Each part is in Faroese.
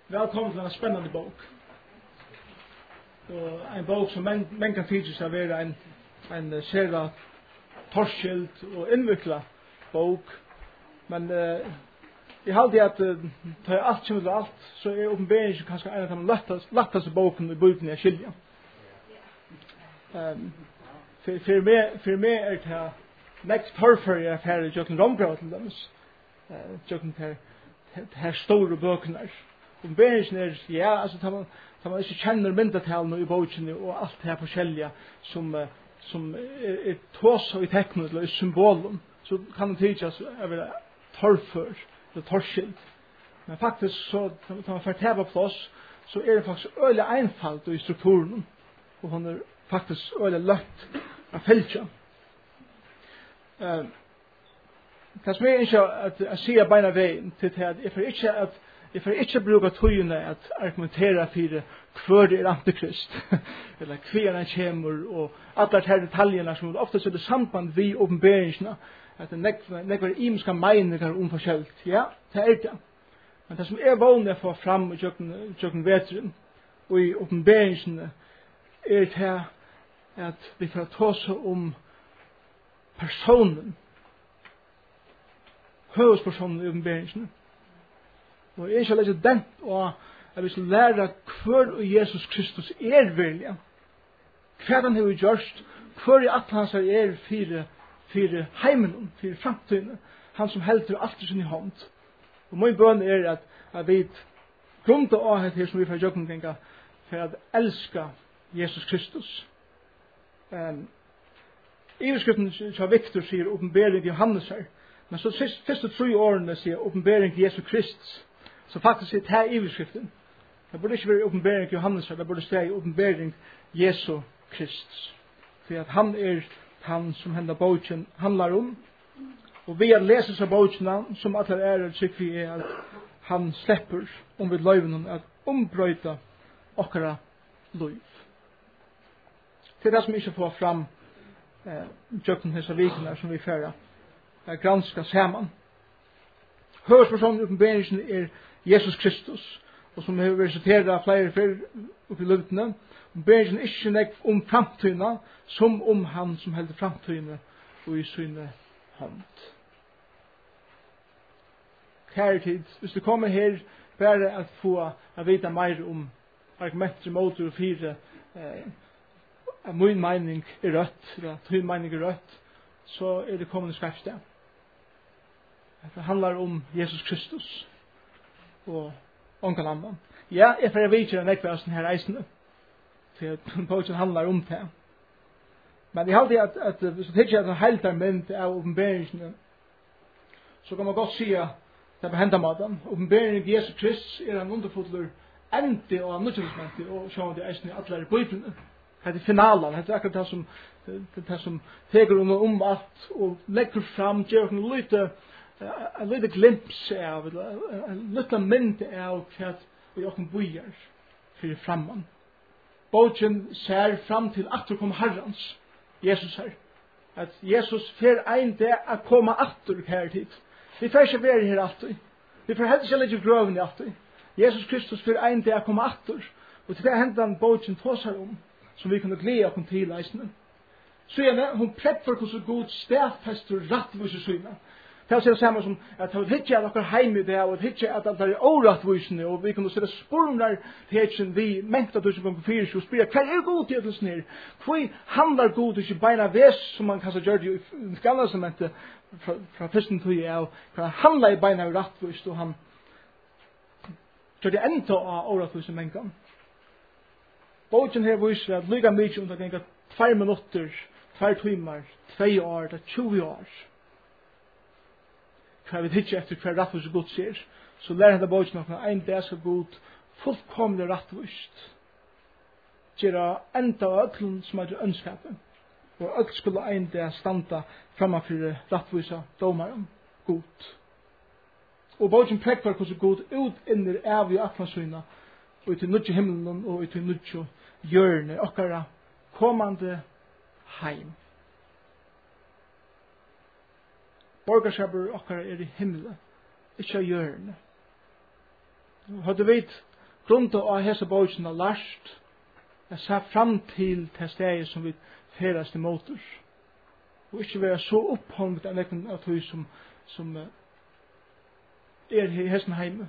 Velkommen til en spennende bok. Og en bok som men kan tydes av være en sera torskilt og innvikla bok. Men jeg halte at da alt kommer til alt, så åpenberingen kanskje en av de letteste boken i Bibelen jeg skiljer. For meg det nekt torfer jeg færre Jøkken Rombrau til dem. Jøkken her store bøkene. Åpenberingen ja, altså da man ikke kjenner myndatallene i boken og alt det her forskjellige som tås og i teknet eller i symbolen, så kan det tydes å være torfer eller torskilt. Men faktisk så, når man får tæva plass, så det faktisk øyelig einfalt i strukturen, og hun faktisk øyelig løtt av feltja. Det som ikke at si beina veien til at jeg får ikke bruke tøyene at argumentere for hver antikrist, eller hver han kommer, og alle de detaljene som ofte er det samband vi åpenberingene, at det nekvar imenska meninger om forskjellt. Ja, det det. Men det som vanlig å få fram i jøkken vetren, og i åpenberingene, det at vi får ta oss om personen, høvespersonen i åpenberingene. Og jeg skal lese den, og jeg vil lære hver Jesus Kristus vilja. Hva han har gjort, hver at han for heimen, for framtiden, han som helter alt i sin hånd. Og min bøn at vi grunner av det som vi får gjøre omkring, for at elska Jesus Kristus. Iverskriften som Victor sier åpenbering til Johannes her, men så første 3 årene sier åpenbering til Jesus Kristus. Så faktisk er det iverskriften. Det burde ikke være åpenbering til Johannes her, det burde stå åpenbering Jesus Kristus. For at han som henda boken handlar om. Og vi leser seg boken som at det tykker vi at han slipper om vi løyven at ombrøyta okkara løyv. Det det som ikke får fram tjøkken hese vikene som vi fører granska saman. Høvespersonen i åpenberingen Jesus Kristus, og som har vært siteret av flere før oppi løvdene. Åpenberingen ikke nekk om framtøyene, som om han som helder framtøyene og i syne hånd. Kjære tid, hvis du kommer her bare at få vite mer om argumenter, motor og fire, at min mening rødt, eller at din mening rødt, så det kommende skriftsted. Det handler om Jesus Kristus og onkel annan. Ja, jeg får vite en ekvær her reisende, for boken handler om det. Men jeg halte at hvis du tenker at det helt mynd av åpenberingene, så kan man godt si at det er hendamåten. Åpenberingen av Jesus Kristus en underfotler ende og nødvendig, og så er det eisen i alle bøyblene. Det finalen, det akkurat det som teker om alt, og legger fram, gjør en lite glimt av, en liten mynd av hva vi åkken bøyer for framman. Boken ser fram til at det kom Herrens, Jesus her. At Jesus fer ein det å komme atter her tid. Vi får ikke være her alltid. Vi får helst ikke legge grøven i alltid. Jesus Kristus fer ein det å komme atter. Og til det hendan boken tåsar om, som vi kunne glede oss til eisene. Så gjerne, hun prekker hvordan god stedfester rattvise syne. Det er det samme som at det er ikke at dere heim i det, og det er ikke at det er åretvisende, og vi kunne sette spurnar til vi mente at du ikke kan fyre og spyrre, hva god til det her? Hvor handler god ikke beina ves, som man kanskje gjør det i gamle sementet fra første tog av, hva handler i beina rattvist, og han gjør det enda av åretvisende mennkene. Bogen her viser at lyga mykje under genga 2 minutter, 2 timer, 2 år, 20 år. Hva vi hittir etter hva rattvist god ser, så lærer henne bogen at ein dag skal god fullkomlig rattvist. Gjera enda av øklen som er ønskapet. Og økl skulle ein dag standa framafyrir rattvisa domaren god. Og bogen prekvar hvordan god ut inner av i atlansyna, og til nudje himmelen og til nudje hjørne, okkara kommande heim. Borgarskapur okkara i himmelen, ikkje hjørne. Hadde vi grunnt av hese bøkene lært, jeg ser fram til stedet som vi ferast i motor. Og ikke være så opphangt av nekken av tog som i hesten heime.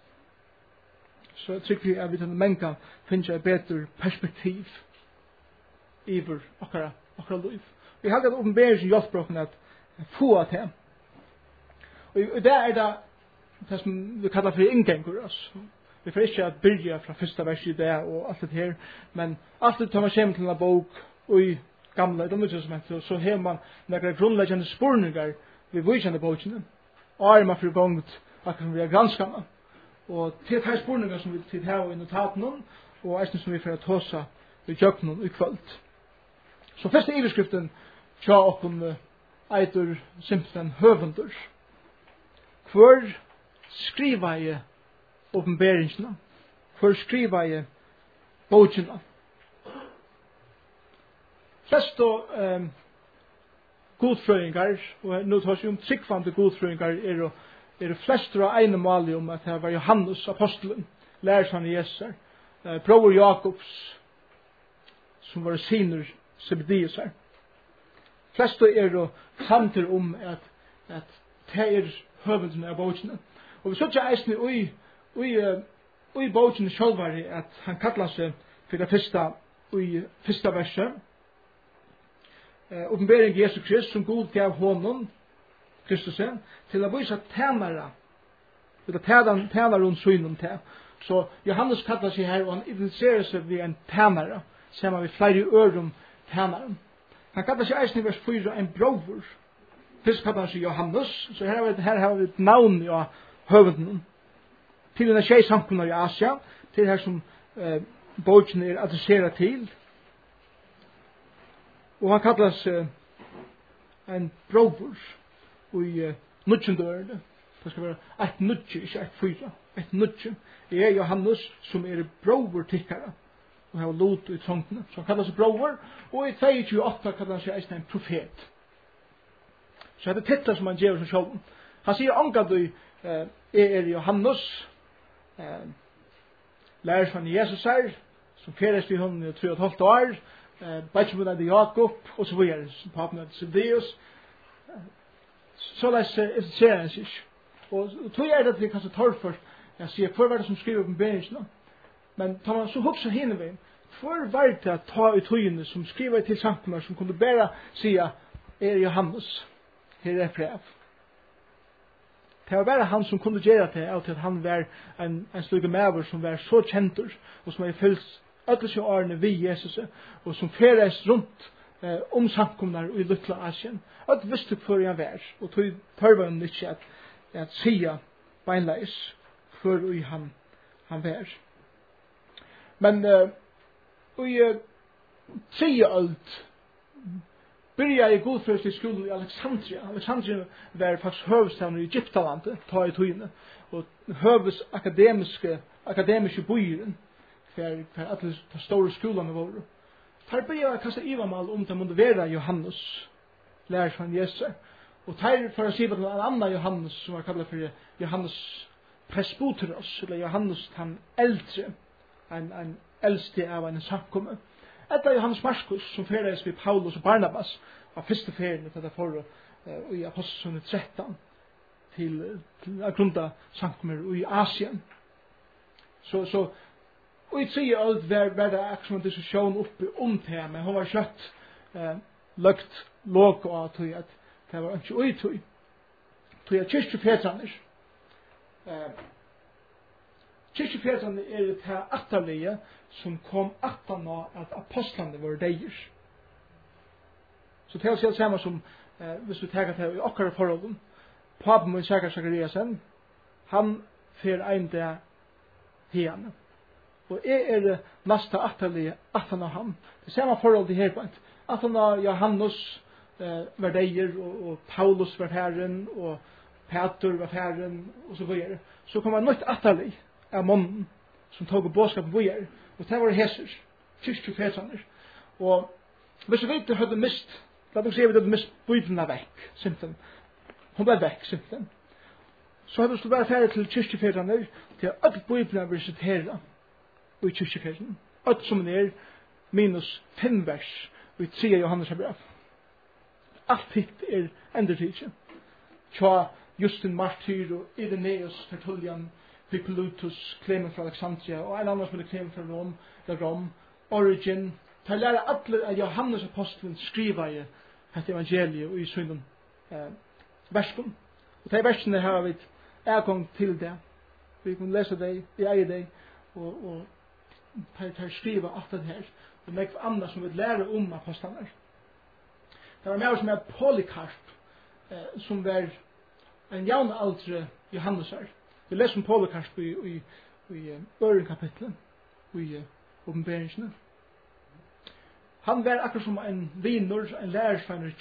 Så jeg tykker at vi til menn finner et bedre perspektiv iver akkurat liv. Vi har hatt åpenbering hjelpbroken at få av det. Og det det som vi kallar for inngengur. Vi får ikke at byrja fra første vers i det og alt det her, men alt det tar man kjem til en bok og i gamla i Testamentet, så har man nekra grunnleggjande spurningar vi vujkjande bokene. Og er man for gongt akkurat som vi er granskana. Og til de spurningar som vi til her i notaten og eisne som vi får tåsa i kjøkkenen i kvöld. Så første iverskriften tja oppen eitur simpelthen høvendur. Hvor skriva jeg åpenberingsna? Hvor skriva jeg bokina? Flest og godfrøyngar, og nå tar vi om tryggvande godfrøyngar, er flest av ene mali om at det var Johannes apostelen, lærersvann i Jesus, bror Jakobs, som var sinur Sebedius her. Flest er samtidig om at det er høvendene av bokene. Og vi så ikke eisne i bokene sjølvare at han kallar seg for det første verset. Åpenbering Jesu Krist som Gud gav honom, Kristus, til å vise tænare, til å tænare rundt synen til. Så Johannes kallar seg her, og han identiserer seg ved en tænare, ser man ved flere ørum tænare. Han kallar seg eisne i vers 4 en bror. Først kallar han seg Johannes, så her har vi et navn i høvenden. Til denne tjeisamkunnar i Asia, til her som bokene er adresseret til. Og han kallar seg en bror i nudgjendørende. Det skal være et nudgje, ikke et fyra. Et nudgje. Det er Johannes som er bror tikkara. Og har lot i trångtene. Så han kallar seg bror, og i 28 kallar han seg en profet. Så det er titlar som han gjør seg selv. Han sier angad er Johannes, lærersvann i Jesus her, som ferest i hånden i 3,5 år, Bajtjumuna de Jakob, og så videre, som papen av Sebedius. Så les ser han seg. Og tog det at vi kanskje tar for, jeg sier, hvor var det som skriver på begynnelsen? Men tar man så hoksa henne ved, hvor var det at ta i togene som skriver til samkommer, som kunne bare sige, er Johannes, her er brev. Det var bare han som kunne gjøre det, av til at han var en sluge maver som var så kjentur, og som har fyllt ödelse årene vi Jesus, og som feres rundt samkomnar i Lutla Asien. Og visste hvor han var, og tog tørva han ikke at sia beinleis hvor han var. Men i 3. øld byrja i godfrøstig skolen i Alexandria. Alexandria var faktisk høvestaden i Egyptalandet, ta i togene, og høves akademiske bøyren, for alle de store skolene våre. Her byrja jeg kasta ivamal om det måtte være Johannes, lærersvann Jesus. Og her for å si på en annen Johannes, som var kallet for Johannes Presbyteros, eller Johannes den eldre, en eldste av en samkomme. Etter Johannes Markus, som ferdes ved Paulus og Barnabas, av første ferien til det forrige i Apostelene 13, til grunda samkommer i Asien. Så og i 3. øld var det akkurat en diskusjon oppe om det, men hun var slett løgt låg av at det var ikke uitøy. Tog at kyrkjefetraner er det her atterlige som kom atterna at apostlene var deir. Så til å si det samme som hvis vi tenker til i okkara forholden, papen min Sakar Sakariasen, han fer ein det hene. Og er det neste atterlige atterna han. Det samme forhold til her point. Atterna Johannes var deir, og Paulus var herren, og Peter var herren, og så videre. Så kom han nødt atterlig av månen, som tog bådskapen videre. Og det var heser, kyrkjefetraner. Og hvis vi ikke hadde mist, la oss si at vi hadde mist bøyblene vekk, simpelthen. Hun ble vekk, simpelthen. Så hadde vi stått bare ferdig til kyrkjefetraner, til at alle bøyblene var resiteret og i kyrkjekrisen. Alt som minus 5 vers og i 3 Johannes brev. Alt hitt endertidje. Tja Justin Martyr og Irenaeus Tertullian, Hippolytus, Clement fra Alexandria og en annan som Clement fra Rom, Origen. Ta læra alle at Johannes apostelen skriva i et evangeliet og i synden versken. Og de versene har vi ergang til det. Vi kan lese det, vi eier det, og ta skriva alt det her. Og meg andre som vil lære om apostelen. Det var mer som Polycarp, som var en jævn aldre Johannes her. Vi leser om Polycarp i øren kapitlet, i åpenberingsene. Han var akkurat som en vinner, en lærersvenner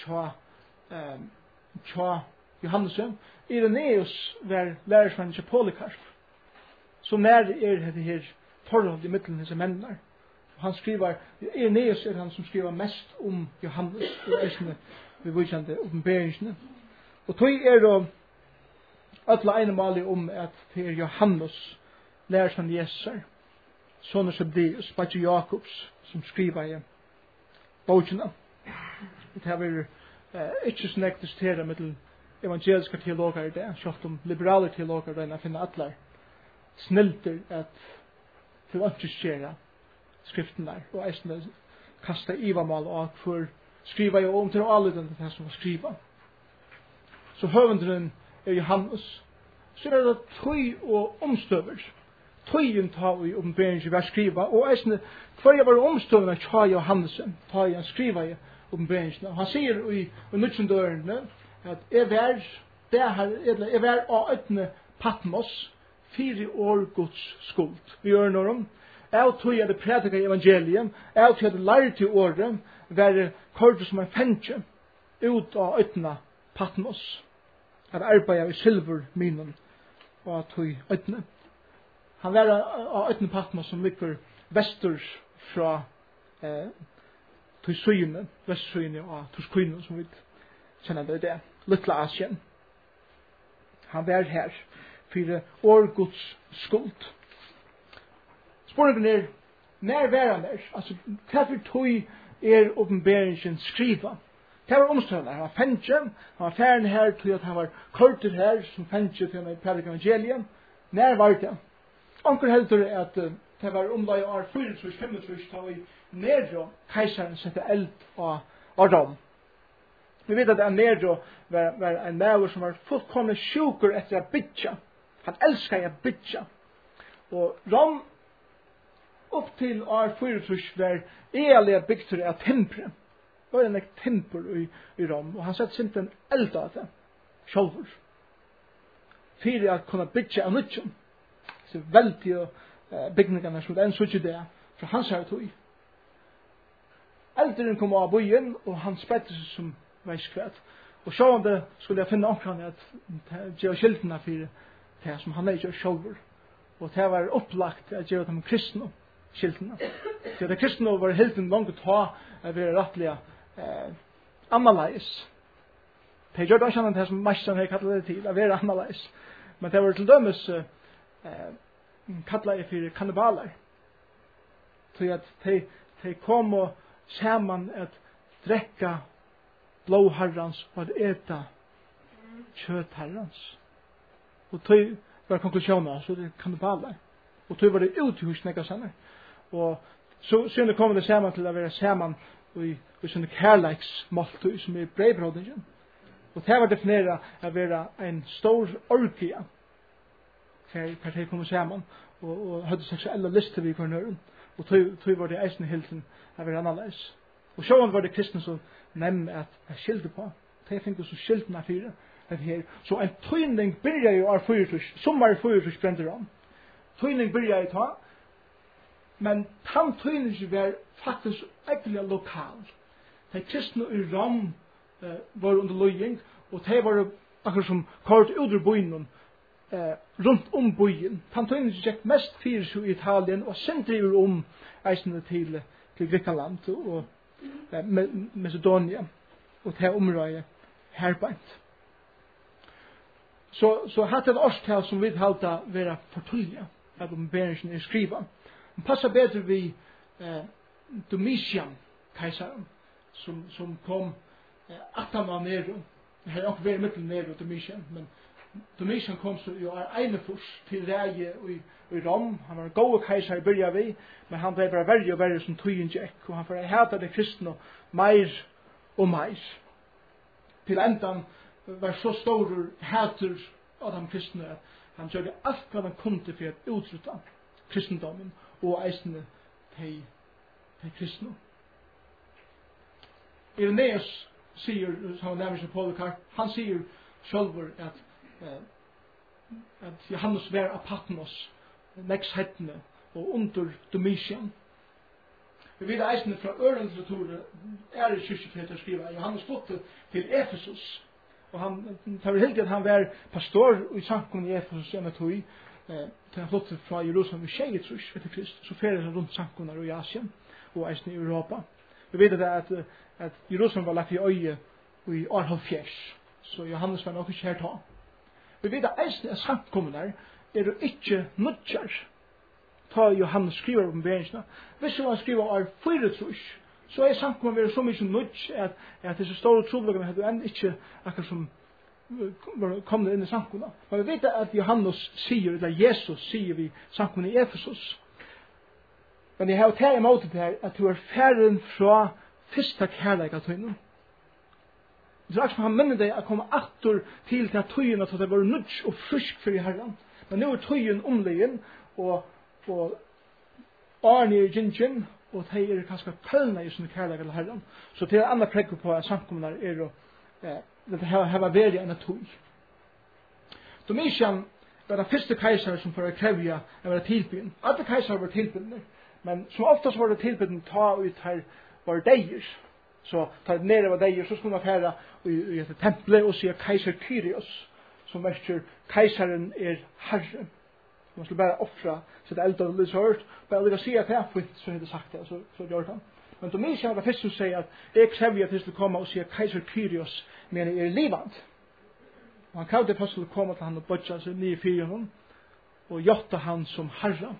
tja Johannes. Irenaeus var lærersvenner tja Polycarp. Så nær det her forhold i midten disse mennene. Han skriver, Irenaeus han som skriver mest om Johannes, og eisene vi vidkjente åpenberingsene. Og tog da alle enemalige om at det Johannes lærersvenner Jesus her. Sonur Sebdeus, Badger Jakobs, som skriver i bøkene. Det har vært ikke så nekt diskuteret med evangeliske teologer i det, selv om liberale teologer der finner alle snilter at til å skjere skriften der, og eisene kasta ivamal og for skriva jo om til alle den det som var skriva. Så høvendren Johannes, så det tøy og omstøver. Tøyen tar vi åpenberingen ved å skrive, og eisene hver jeg var omstøvende tja Johannesen, tar jeg skriva i åpenberingen. Og han sier i nødvenddørene at jeg var av øtne Patmos 4 år Guds skuld. Vi gjør noe om. Jeg tog jeg det prædika i evangeliet, jeg tog jeg det lærer til året, være kort som en fengje ut av øtne Patmos. Jeg arbeider i silverminen og tog øtne. Han var av øtne Patmos som ligger vestur fra Tysyne, Vestsyne og Tuskyne som vi kjenner det. Little Asien. Han var her for årgods skuld. Spørningen når var han der? Altså, hva for tog åpenberingen skriva? Det var omstående. Han var fengje, han var færen her til at han var kortet her som fengje til han prædik evangeliet. Når var det? Onker heldur at det var omlag år 4-5 da vi Nero, keisaren, sette eld av Rom. Vi vet at Nero var en maver som var fullkomne sjuker etter å bytja. Han elskar å bytja. Og Rom upp til år 4 var eilig bygtur av tempre. Det var en tempel i Rom, og han sette simpelthen eld av det, sjálfur. Fyrir at kunne bytja av nødgjum. Så veldig bygningene som det enn så ikke det fra hans her tog. Elderen kom av byen, og han spedde seg som veiskvæt. Og så om det skulle jeg finne omkring at gjøre skiltene for det som han er gjør sjølver. Og det var opplagt at gjøre dem kristne skiltene. Så det kristne var helt en langt å ta at vi er rettelige annerledes. Det gjør det ikke annet som mesteren har kallet det til, at vi er annerledes. Men det var til dømes kallet for kannibaler. Så at de kom og saman at drekka blåherrans og at eta kjøtherrans. Og tog var konklusjonen, så det kannibaler. Og tog var det uthus nekka sannar. Og så synne kom det saman til å være saman i sånne kærleiksmåltøy som er breibrådingen. Og det var defineret å være en stor orgia hver de kom saman og hadde seksuelle lister vi kornøren. Og tog var det eisende hilsen av være annerledes. Og sjåan var det kristne som nemmer at jeg skilte på. De finner så skilten av fire. Så en tøyning byrja jo av 4, sommar 4 brender om. Tøyning byrja jo ta, men den tøyningen var faktisk egentlig lokal. De kristne i Rom var under løying, og de var akkurat som kort ut ur byen rundt om byen. Den tøyningen gikk mest fyrs i Italien, og sen driver eisene til Grekland og Macedonia, og til området herbeint. Så hatt et årstal som vi halda være fortulja, at åpenberingen skriva. Han passar bedre vi Domitian kejsaren som kom 18 av Nero. Det har också varit mittel Nero Domitian, men Domitian kom så jo einefors til reie i Rom. Han var en god kejsar i byrja vi, men han ble bare verre og verre som tøyen gikk, og han får hata det kristne meir og meir. Til endan var så stor hater av de kristne at han gjorde alt hva han kunne for å utrutta kristendommen og eisene til kristne. Irenaeus sier, som nærmer seg Polycarp, han sier sjølver at Johannes var av Patmos, neks hettene, og under Domitian. Vi vet eisene fra ørelitteraturen i kyrkjefeter skriver Johannes flyttet til Efesus, og han tar helt at han var pastor i samkommen i Efesus enn tog, til han flyttet fra Jerusalem i 23 etter Krist, så ferer han rundt samkommer i Asien og eisene i Europa. Vi vet at Jerusalem var lagt i øye i 78, så Johannes var nok ikke her ta. Vi vet at eisene av samkommer jo ikke nødjar, ta Johannes skriver om beregningene. Hvis han skriver av 4, så samkommet være så mye nødj at disse store troblokkene hadde enn ikke akkurat som kom inn i samkommet. Men vi vet at Johannes sier, eller Jesus sier vi samkommet i Efesus. Men jeg har tatt imot det her at du er ferden fra første kærleik av tøynen. Det er som han minner deg å komme atter til tøyen at det var nødj og frisk for i Herren. Men nå er tøyen omlegen og Arne i gingen, og de er kanskje kølna i sånne kærleik av Herren. Så det er andre prekker på at samkommuner det har vært enn tøy. Domitian var den første kejsar som for å krevja å være tilbyen. Alle kejsar var tilbyen, men som oftast var det tilbyen ta ut her var deir. Så ta nere var deir, så skulle man færa i et temple og sier kejsar Kyrios, som verster kejsaren herre. Man skulle bare offra sitt eld og litt hørt, bare det kan si at det er fint, så har det sagt det, så gjør det han. Men Domitian var først som sier at jeg krevja til å komme og sier kejsar Kyrios, men jeg livand. Og han kravde først til å komme til han og bodja seg 9-4 og gjotta han som herre.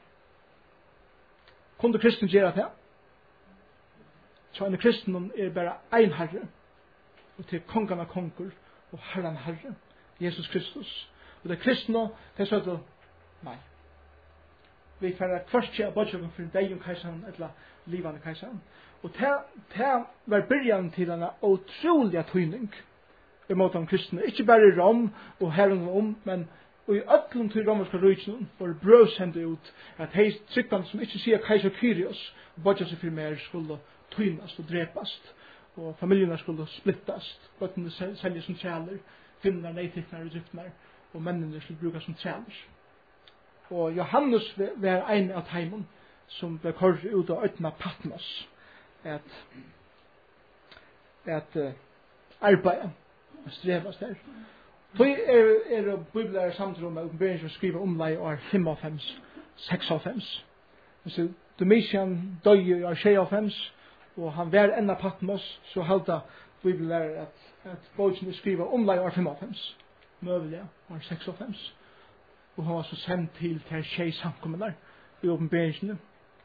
Kunde kristen gjøre det? Så en kristen bare ein herre, og til kongen av konger og herren herre, Jesus Kristus. Og det kristne, det er sånn nei. Vi får først kjøre bodjagen for deg om kejseren, eller livande kejseren. Og det var byrjan til en utrolig tøyning i måte om kristne. Ikke bare i Rom og herren men og i öllum til romerska rujtjen var brødsendet ut at hei tryggvann som ikke sier kejser Kyrios og bodja seg for mer skulle tøynast og drepast og familjerna skulle splittast, bøttene selges som træler, kvinner, neitikner og driftner og mennene skulle brukas som træler. Og Johannes var en av teimen som ble korret ut av øytna Patmos at arbeid og strevas der. Så bibler samtidig om åpenberingen som skriver omlai år 5-5-6. Domitian døy i år 6, og han var enn av Patmos, så halda bibler at bogen skriver omlai år 5, møvelig år 6. Og han var så sendt til skje samkommende i åpenberingen,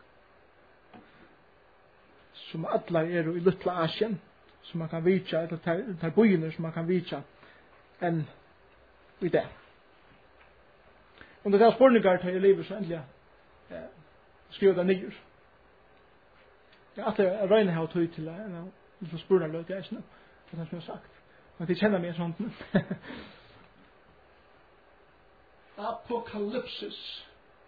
som alle i Lutla Asien, som man kan vitja, eller der bøyene som man kan vitja, enn i det. Og det er spørninger til i livet så endelig skriver det nyer. Jeg har røyne her og tog til en spørninger løt jeg som jeg har sagt. Men de kjenner meg sånn. Apokalypsis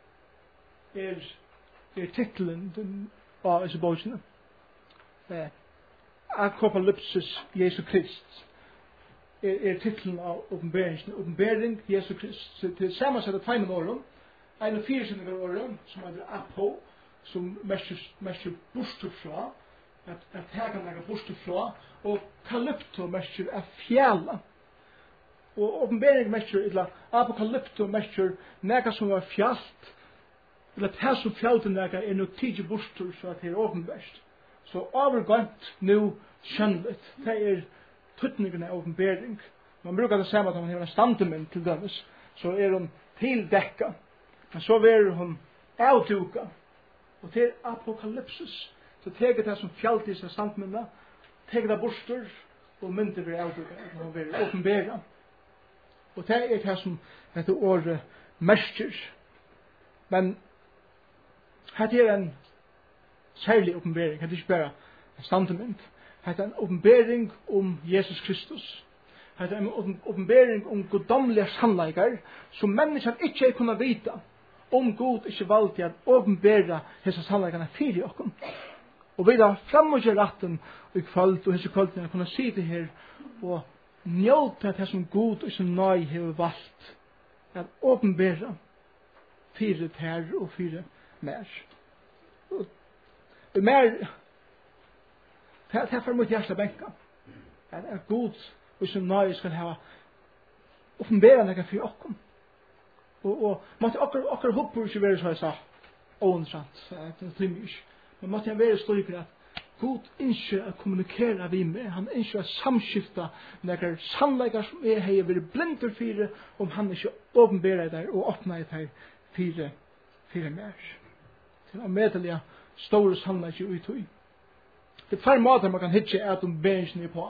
titelen av disse bøkene. Apokalypsis Jesu Krist titlen av åpenberingen. Åpenbering Jesu Krist. Så til sammensett av 2 åren, en av 4 åren, som heter Apo, som mest bostufra, at her kan legge bostufra, og kalypto mest fjæla. Og åpenbering mest, eller apokalypto mest, nega som var fjalt, eller det som fjalten nega nok tidlig bostur, så at det åpenbært. Så overgått nu skjønnligt. Det tøtningen av åpenbering. Man brukar det samme at man har en standeminn til dømes, så hun tildekka. Men så er hun avduka Og til apokalypsis, så teker det som fjalltis av standmynda, teker det borster, og myndir vi avduga, og vi åpenbæra. Og det det som dette året merker. Men her en særlig åpenbæring, det ikke bare en standmynd. Her en åpenbæring om Jesus Kristus. Her en åpenbæring om goddomlige sannleikar, som mennesker ikke kunne vite, om Gud ikke valgte at åpenbæra hese sannleikarna fyrir okkom. Og vi da framgjør retten i kvöld, og hese kvöldene kunne si det her, og njóta det som Gud og som nøy hever valgt, at åpenbæra fyrir her og fyrir mer. Og mer, det er for mot hjärsta benka, at Gud og som nøy skal hava åpenbæra nekka fyrir okkom. Og måtte okkar hoppur ikke være så jeg sa, åndsrant, det trimmer ikke. Men måtte jeg være stryker at Gud ønsker å kommunikere vi med, han ønsker å samskifta nekker sannleikar som hei vært blindur fyrir, om han ikke åpenberer der og åpner der fyrir mer. Til å medelige store sannleikar ut i. Det er flere måter man kan hitje at åpenberingen på.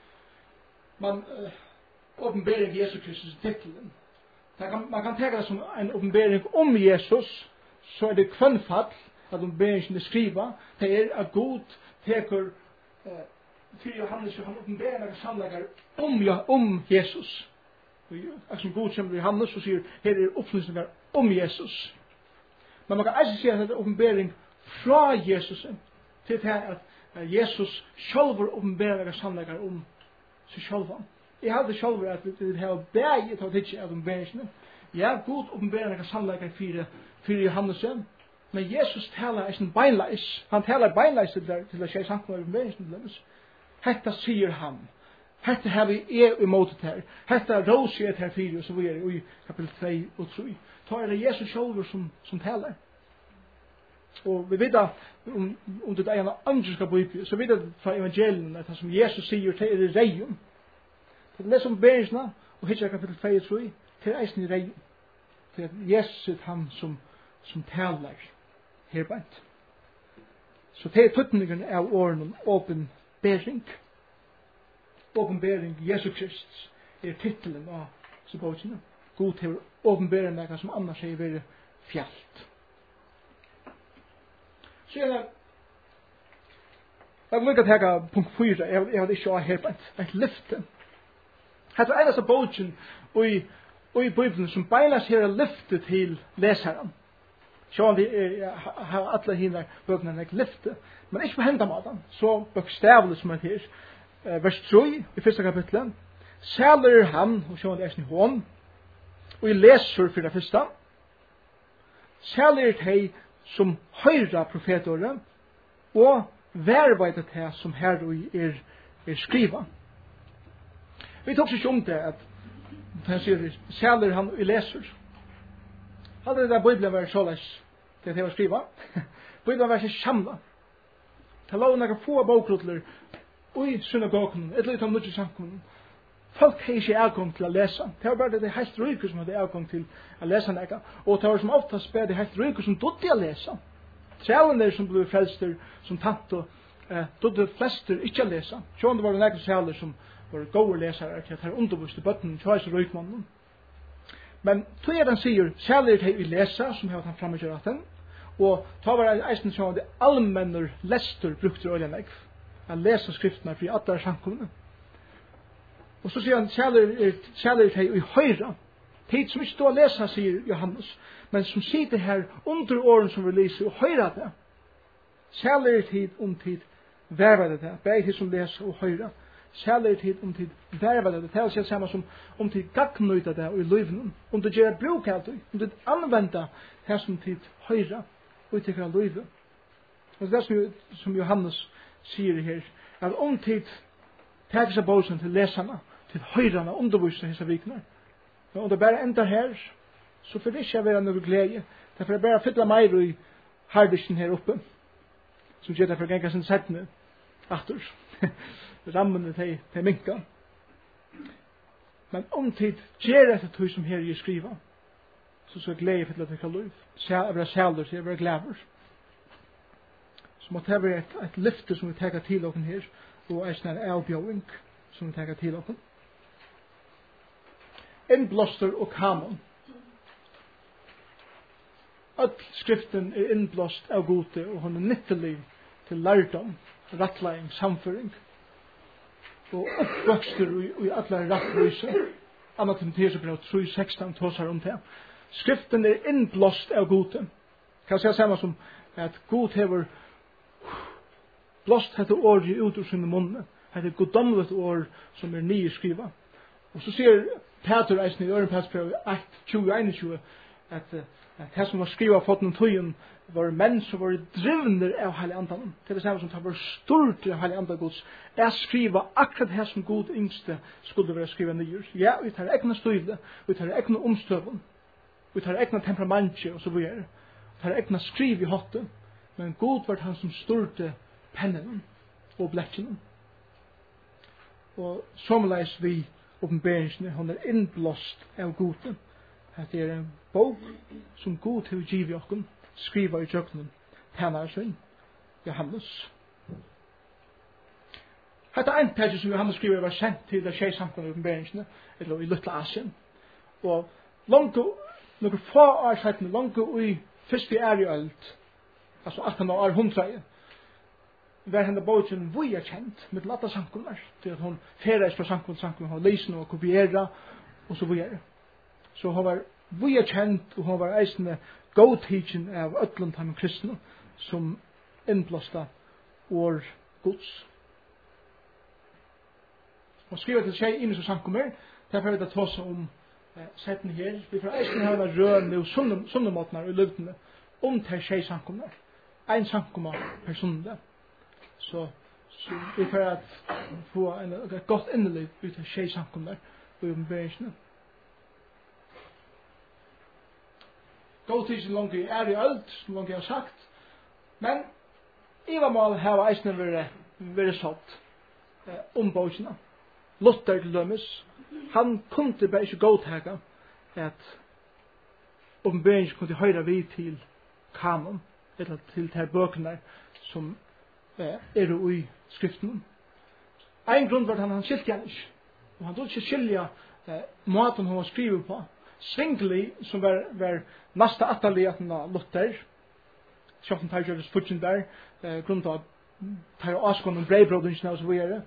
Man åpenbering Jesus Kristus titelen. Man kan tenke det som en åpenbering om Jesus, så er det kvønnfall at åpenberingen skriva, det er at Gud teker til Johannes, og han åpenberingen sannleikar om Jesus. Som Gud kommer i Johannes og sier, her er opplysningar om Jesus. Men man kan også si at det er åpenbering fra Jesus, til det at Jesus sjálfur åpenberingen sannleikar om seg sjálfan. Jeg hadde sjálfur at vi har bæg til å tidsje av åpenberingen. Ja, Gud åpenberingen sannleikar fyrir Johannes, men Jesus talar eisen beinleis. Han talar beinleis til å skje samkommer i åpenberingen. Hetta sier han. Hetta har vi imot det her. Hetta råser et her fyrir, og så vi er i kapitel 2 og 3. Så er det Jesus sjálfur som talar. Og vi vet om det er en andre skal bøype, så vet vi fra evangelien at det som Jesus sier til er reium. Det er det som bæringsna, og hittar kapitel 2 og 3, til eisen i reium. Det er Jesus er han som talar herbeint. Så det er tøtningen av åren åpenbæring. Åpenbæring Jesus Kristus er titelen av bøkene. God til åpenbæring noe som annars er vært fjallt. Så jeg vil lykke til å punkt 4. Jeg vil ikke ha herbeint. Et lyfte. Hetta er eneste bøkken og i Bibelen som beilas her lyfte til leseren. Sjåan vi har alle henne bøkene en lyfte. Men ikke på hendamaten. Så bokstavelig som er her. Vers 3 i første kapitlet. Sæler han, og sjåan det er sin hånd. Og i leser for det første. Sæler hei som høyra profetåret. Og verveidet det som her er skriva. Vi tok ikke om det at han sier, sæler han i leser. Hadde det der Bibelen vært såleis det jeg var skriva? Bibelen var ikke samla. Det lå noen få bokrutler i synagogen, et litt om nødvendig samkommen. Folk har ikke avgang til å lese. Det var bare det helt ryker som hadde avgang til å lese noe. Og det var som oftast bare det helt ryker som dødde å lese. Sjælene som ble frelster, som tante, dødde flester ikke å lese. Sjån det var noen sjæler som var gode lesere til at her underviste bøtten til hans røykmannen. Men tog er den sier, sjæler til å lese, som har han fremme i raten, og ta var eisen som det allmenner lester brukte øyne å lese skriftene for alle samkomne. Og så sier han, sjæler til å høyre, tid som ikke stod å lese, sier Johannes, men som sitter her under åren som vi leser og høyre det. Sjæler tid om tid verver det, begge tid som leser og høyre. Sjæler tid om tid verver det. Det er også samme som om tid gagnøyde det og i løyvene. Om det gjør bruk av det, om det anvender det som tid høyre og uttikker av løyve. Og det er som Johannes sier her, at om tid tager seg båsen til leserne, til høyrene, undervise hese vikene. Men om det bare ender her, så får det ikke være noe glede. Det får bare fylle meg i hardisen her oppe, som gjør det for gjengen sin settene, atter, rammene til minka. Men om tid gjør det til som her jeg skriver, så skal glede fylle til kalluv. Jeg vil ha sjælder, så jeg vil ha glæver. Så måtte det være et lyfte som vi tar til okken her, og en sånn avbjøring som vi tar til okken. Innblåster og kanon. All skriften innblåst av gode, og hun nyttelig til lærdom, rattlæring, samføring, og oppvøkster i alle rattvise. Anna Timotheus brev 3:16 tåsar om det. Skriften innblåst av gode. Kan jeg si som at god hever blåst dette året ut ur sine munne. Det goddomlet år som nye skriva. Og så sier Peter eisen i Øren Petersbrev 8:20-21 at det som var skriva av fått noen tøyen var menn som var drivner av heilig andan. Det vil si som tar var stort av heilig andan gods. Jeg skriva akkurat det som god yngste skulle være skriva nyer. Ja, vi tar egna støyde, vi tar egna omstøven, vi tar egna temperament og så videre. Vi tar egna skriv i hotten. Men god var han som styrte pennen og blekkene. Og somleis vi åpenberingsene, hun innblåst av gode. At det en bok som god til å give okken, skriva i tjøkkenen, tænarsyn, Johannes. Hetta ein passage som Johannes skriver var sendt til de skjeisamfunne åpenberingsene, eller i Lutla Asien. Og langt, noen få år siden, langt i første æreølt, altså 18 år, 100, var henne boken vi kjent med latta samkommer, til at hun fereis fra samkommer, hun lyser og kopiera, og så videre. Så hun var vi kjent, og hun var eisende godtidgen av ødlundheim kristne, som innblåsta år gods. Hun skriver til seg inn i samkommer, derfor er det ta seg om setten her, vi får eisende hava rønne og sunnemåtene i løvdene, om til seg samkommer. Ein samkommer per sunde. Så vi får at få et godt inneliv ut av seg samkommer og åpenberingsene. Godtidsen langt i ølt, som langt jeg har sagt. Men Ivamal har eisne vært satt om bøkene. Luther til dømes. Han kunne bare ikke godtaka at åpenberingen kunne høyre vi til kanon, eller til de bøkene som i skriften. En grunn var at han skilte han ikke. Og han tog ikke skilja måten han var skrivet på. Svingli, som var nasta atali at han Luther, sjokken tar gjøres futsin der, grunn til at tar avskånden breibrådingen og så videre,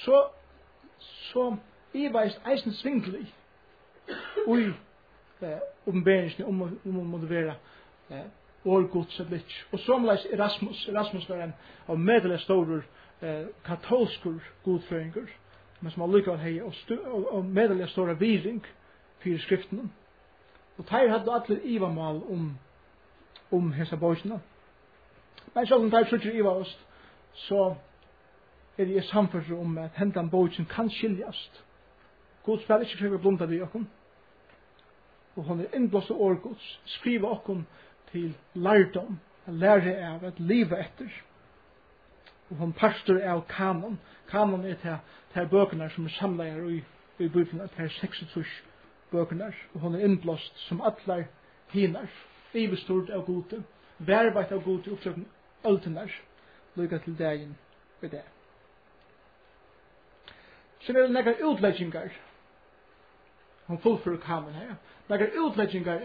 så iveist eisen svingli ui åpenberingsene om å motivera årgods et litt. Og somleis Erasmus var en av medelig store katolskur godføringer, men som allikevel hei og medelig store viring for skriftene. Og teir hadde alle ivamal om hessa bøkene. Men selv om teir slutter ivaost, så er det samfunnet om at hendan bøkene kan skiljast. God spiller ikke skriver blunda vi okkom. Og hun innblåst av årgods, skriver okkom til lærdom, å lære av at livet etter. Og hun pastor av kanon. Kanon er til bøkene som samlet i Bibelen, til 26 bøkene. Og hun innblåst som atler hinar, ivestort av gode, verveit av gode oppsøkken øltenar, lykka til dagen ved det. Så er det nekka utleggingar. Hun fullfører kanon her. Nekka utleggingar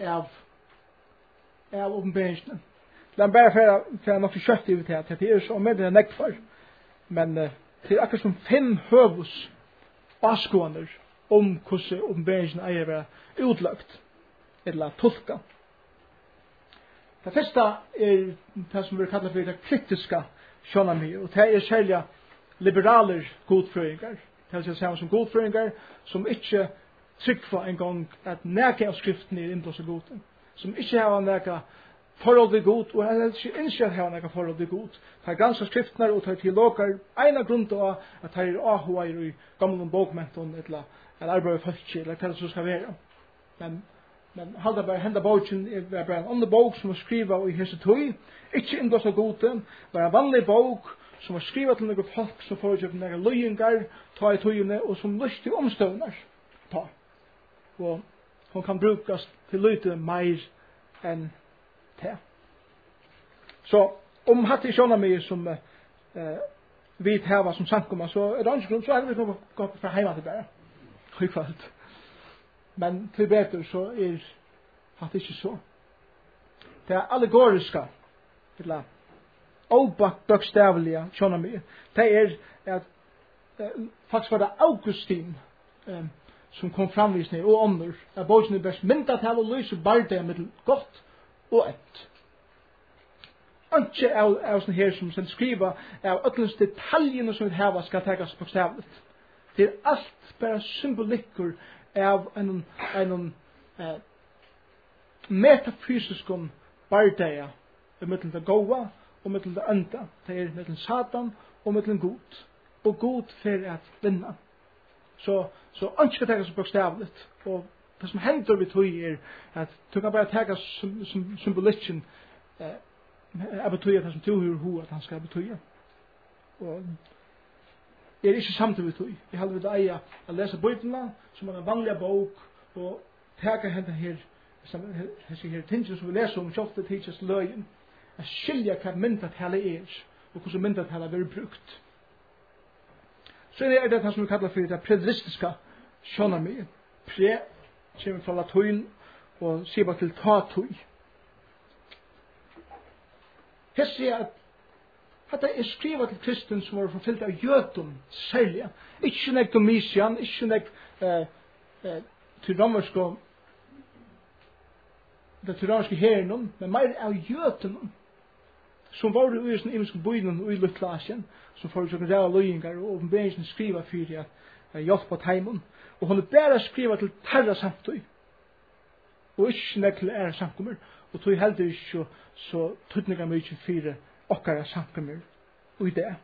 av åpenberingsene. La meg bare for nok til kjøtt i det at det er så med det nekt for. Men det er akkurat som 5 høvus avskåender om hvordan åpenberingsene eier være utlagt eller tolka. Det første er det som vi kallar for det kritiske sjånami, og det er særlig liberaler godfrøyngar. Det er samme som godfrøyngar som ikke trykker en gang at nærke av skriften er innblåst av goden. Som ikke har nærke forhold til god, og han ikke innskjer at han har forhold til god. Ta ganske skriftene og ta teologer, en av grunnen til at ta er ahoa i gamle bokmenton, eller arbeid folk, eller hva det så skal være. Men halda bare henda boken, er bare en andre bok som var skriva i hese tøy, ikke innblåst av goden, bare en vanlig bok som var skriva til noen folk som foregjør noen løyengar, ta i tøyene, og som lyst til omstøvner ta. Og hun kan brukast til lyte meir enn det. Så om hatt I sjåna mig som vi hava som samkomma, så det ikke grunn, så vi gått fra heima til bare. Høykvalt. Men til betur så hatt ikke så. Det allegoriska, eller obokstavliga sjåna mig, det at faktisk var det Augustin som kom framvisning og ånder, at bogen best mynda til å lyse barde med godt og ett. Ikke av sånne her som skriver av ötlens detaljene som vi hava skal tekas bokstavligt. Det alt bare symbolikker av en metafysiskon bardeia mellom det goa og mellom det enda. Det mellom Satan og mellom God. Og God for at vinna. Så ikke skal tekas bokstavligt. Og det som hender vi tog at du kan bare tekas symbolikken jeg betyr det som du hører ho at han skal betyr. Og jeg ikke samtidig vi tog. Jeg hadde vidt eia å lese bøytene som en vanlig bok og teka henne her tingene som vi leser om kjofte tidsjes løyen. Jeg skiljer hva myndet hele og hvordan myndet hele blir brukt. Så det som vi kallar for det predristiska sjånarmien. Pre kommer fra latin og sier til tatui. Her sier at det skrivet til kristen som var forfyllt av jødum særlig. Ikke nek Domitian, ikke nek til romerske herren, men mer av jødum som var i sin imenske bøynen og i Lutlasjen, som får sånne ræva løyingar og åpenberingen skriva for at hjelp på teimen. Og hun bare skriva til terra samtøy, og ikke nek til æra samkommer, og tog heldur ikke så tøtninga mykje for okkara samkommer og i det.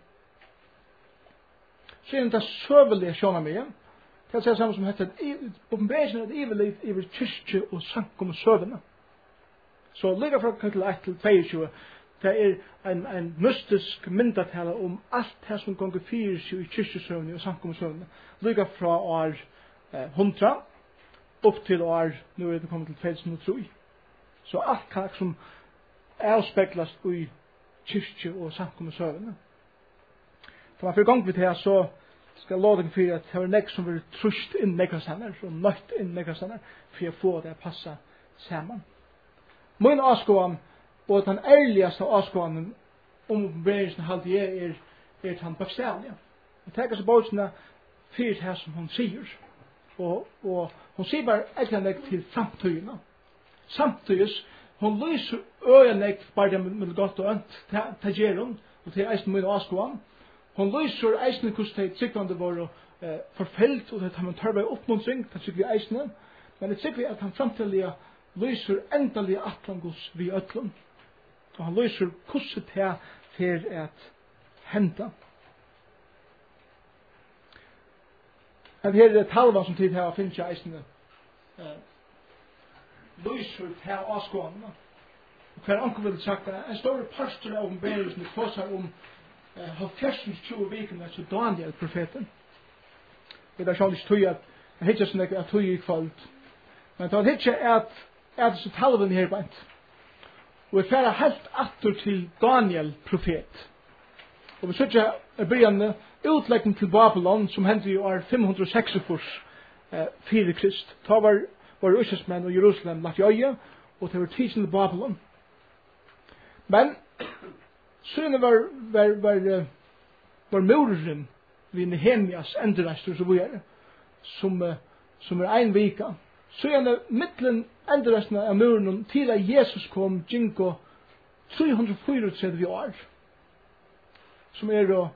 Så det søvelige sjåna meg, det er samme som heter åpenberingen at iverlig iver kyrkje og samkommer søvende. Så ligger fra kapittel 1 til 22, det en mystisk myndatale om alt det som gonger fyrir seg i kyrkjesøvne og samkommersøvne. Ligger fra år 100 opp til år, nå det kommet til 2003. Så alt kan som avspeklas i kyrkje og samkommersøvne. For man får gang med det, så skal jeg låde for at det er nek som vil trusht inn nekkastander, og nøyt inn nekkastander, for å få det å passe sammen. Min avskåan, og den ærligaste avskåanen om beredelsen halde jeg den bokstavlige. Jeg tenker seg båtsene for det som hun sier. Og hun sier bare egentlig til framtøyene. Samtidig, hun lyser øyenek bare det med godt og ønt til gjeren, og til eisen min avskåan. Hun lyser eisen hvordan de tryggvande var forfelt, og det har man tørvet oppmuntring til tryggvande eisene. Men det tryggvande at han framtøyene lyser endelig atlangos vi øtlund. Og han løser hvordan det til at hente. Her talva som tid her finnes jeg eisende. Løser til avskående. Og hver anker vil sagt en stor pastor av åpenbarelsen tåsar om 20 vikene til Daniel, profeten. Det er sånn ikke tog at jeg hittar sånn at tog i kvalt. Men det er ikke at det så talven her beint. Og vi færer helt atter til Daniel, profet. Og vi søtter begynnende utlegging til Babylon, som hendte i år 546 4 Krist. Da var Østesmenn og Jerusalem lagt i øye, og det var tidsen til Babylon. Men sønne var mureren ved Nehemias endreist, og så videre, som en vika. Så gjerne mittlen endreistene av muren til at Jesus kom jinko 334 år, som da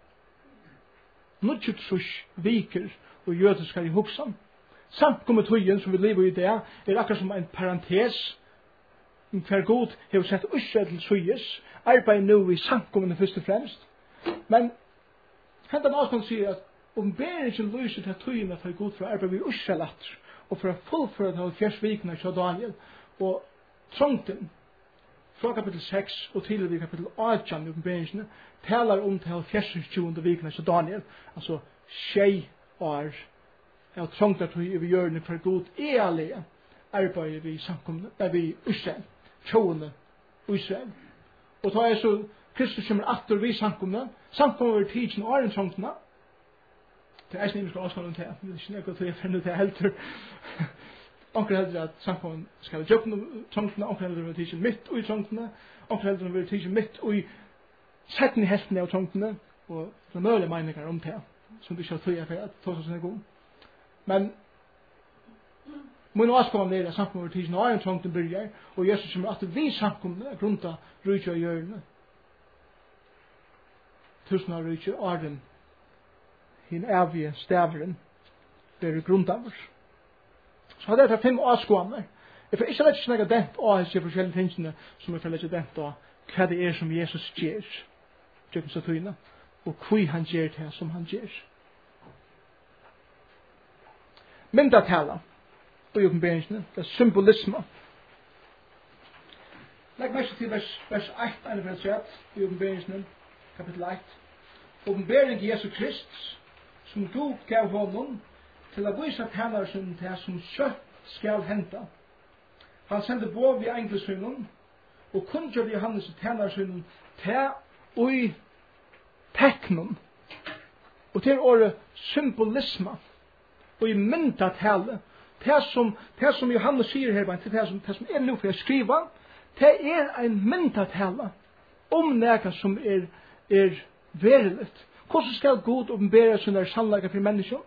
93 viker og jødiskar i hoksan. Samkommet tøyen som vi lever i det akkurat som en parentes, hver god har sett Israel til søyes, arbeid nå i samkommet først og fremst. Men hentan avstand sier at om beringen lyser til tøyen at god for arbeid vi Israel atter, og for å fullføre det 4 vikene til Daniel, og trångten fra kapittel 6 og til i kapittel 8 i oppenberingen taler om til 24 vikene til Daniel, altså 6 år av trångten til vi gjør det for god arbeider vi samkommet, vi Israel, tjoende Israel. Og då så Kristus kommer atter vi sankumna. Sankumna var tidsen og en trångtna. Det er ikke skal avskåle til. Det er ikke noe til jeg finner til helter. Onkel helder at sankumna skal jobbe trångtna. Onkel helder var tidsen midt i trångtna. Onkel helder var tidsen midt i setten i helten av trångtna. Og det er mulige meninger om det. Som du ikke har tøy for at ta seg sånn god. Men mun avskåle er at sankumna var tidsen og en trångtna byrjar. Og Jesus kommer atter vi sankumna grunta rujtja og hjørne. Tusen rujtja åren hin evige staveren der grundavur. Så hadde jeg 5 avskående. Jeg får ikke lett snakka dent av disse forskjellige tingene som jeg får lett dent av hva det er som Jesus gjør. Tjøkken så tøyne. Og hva han gjør det som han gjør. Myndatala. Og i oppenberingsene. Det er symbolisme. Legg meg til vers 1, i oppenberingsene. Kapitel 1. Oppenbering Jesu Kristus som Gud gav honom til å vise talersen til som kjøtt skal hente. Han sendte båd ved engelssynen og kunngjør Johannes talersynen til og i teknen. Og til året symbolisme og i myndatale. Det som Johannes sier her, det som er nå for å skrive, det er en myndatale om noe som er veriligt. Hvordan skal Gud åpenbære sine sannleika for mennesker?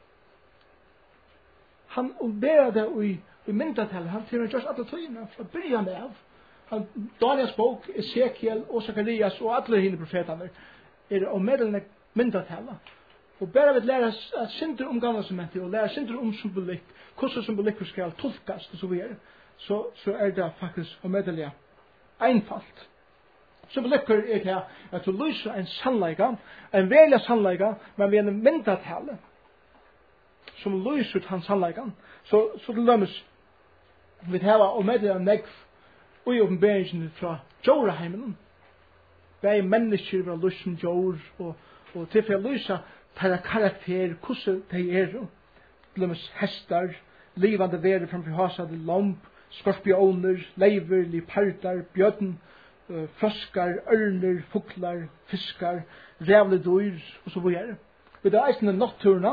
Han åpenbærer det i myndatale. Han til just alle tøyene fra byrjan av. Daniels bok, Ezekiel og Zacharias og alle hine profetene er omedlende myndatale. Og bare vi lærer at synder om gammelsementet og lærer synder om symbolikk, hvordan symbolikker skal tolkast og så videre, så er det faktisk omedelig einfalt. Symbolikker er det at du lyser en sannleika, en velja sannleika, men vi er en myndatale som lyser ut hans sannleika. Så til dømes, vi har omedelig negv og i oppenberingen fra Joraheimen. Det er mennesker fra lysen Jor, og til for å lyse til karakter, hvordan de er. Til dømes hestar, livande vere framfor hasade lamp, skorpioner, leiver, lipardar, bjødden, froskar, ørner, fuglar, fiskar, rævle dyr og så videre. Vi har eisende natturna,